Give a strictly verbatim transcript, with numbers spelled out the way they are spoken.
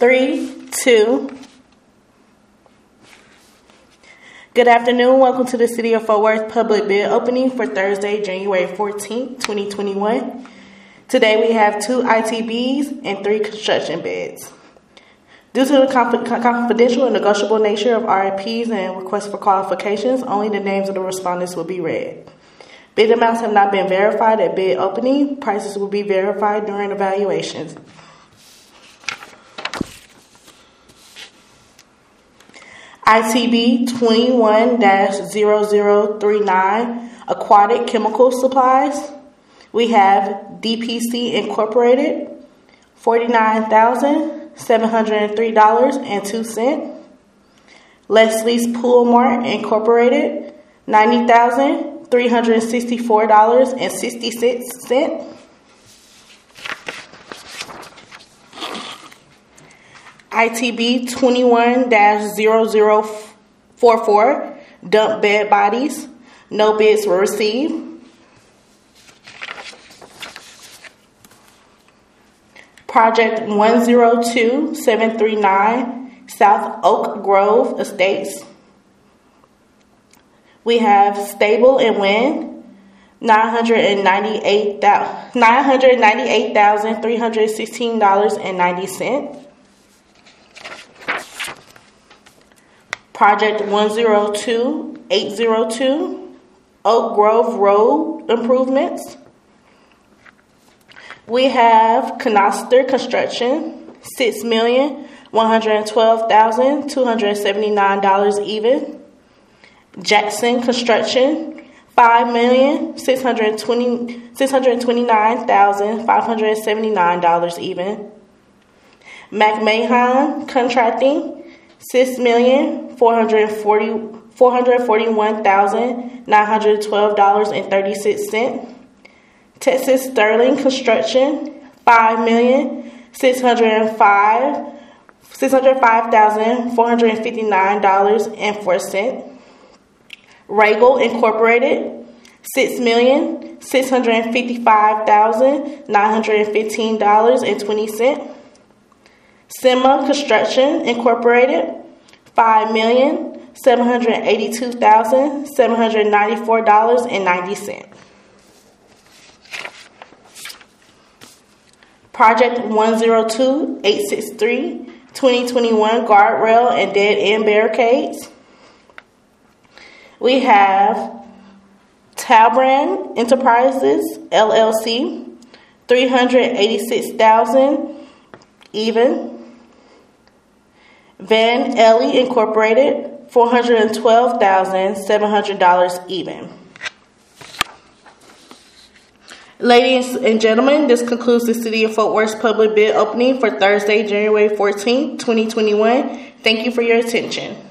Three, two. Good afternoon. Welcome to the City of Fort Worth public bid opening for Thursday, January fourteenth, twenty twenty-one. Today we have two I T Bs and three construction bids. Due to the conf- confidential and negotiable nature of R F Ps and requests for qualifications, only the names of the respondents will be read. Bid amounts have not been verified at bid opening. Prices will be verified during evaluations. I T B twenty-one dash zero zero three nine, Aquatic Chemical Supplies. We have D P C Incorporated, forty-nine thousand seven hundred three dollars and two cents. Leslie's Pool Mart Incorporated, ninety thousand three hundred sixty-four dollars and sixty-six cents. I T B twenty-one dash zero zero four four, Dump Bed Bodies. No bids were received. Project one zero two seven three nine, South Oak Grove Estates. We have Stable and Wind, nine hundred ninety-eight thousand three hundred sixteen dollars and ninety cents. Project one zero two eight zero two, Oak Grove Road Improvements. We have Canoster Construction, six million one hundred twelve thousand two hundred seventy-nine dollars even. Jackson Construction, five million six hundred twenty-nine thousand five hundred seventy-nine dollars even. McMahon Contracting, six million four hundred forty-one thousand nine hundred twelve dollars and thirty-six cents. Texas Sterling Construction, five million six hundred five thousand four hundred fifty-nine dollars and four cents. Regal Incorporated, six million six hundred fifty-five thousand nine hundred fifteen dollars and twenty cents. Sema Construction Incorporated, five million seven hundred eighty-two thousand seven hundred ninety-four dollars and ninety cents. Project one zero two eight six three, twenty twenty-one Guardrail and Dead End Barricades. We have Talbrand Enterprises, L L C, three hundred eighty-six thousand dollars even. Van Ellie Incorporated, four hundred twelve thousand seven hundred dollars even. Ladies and gentlemen, this concludes the City of Fort Worth public bid opening for Thursday, January fourteenth, twenty twenty-one. Thank you for your attention.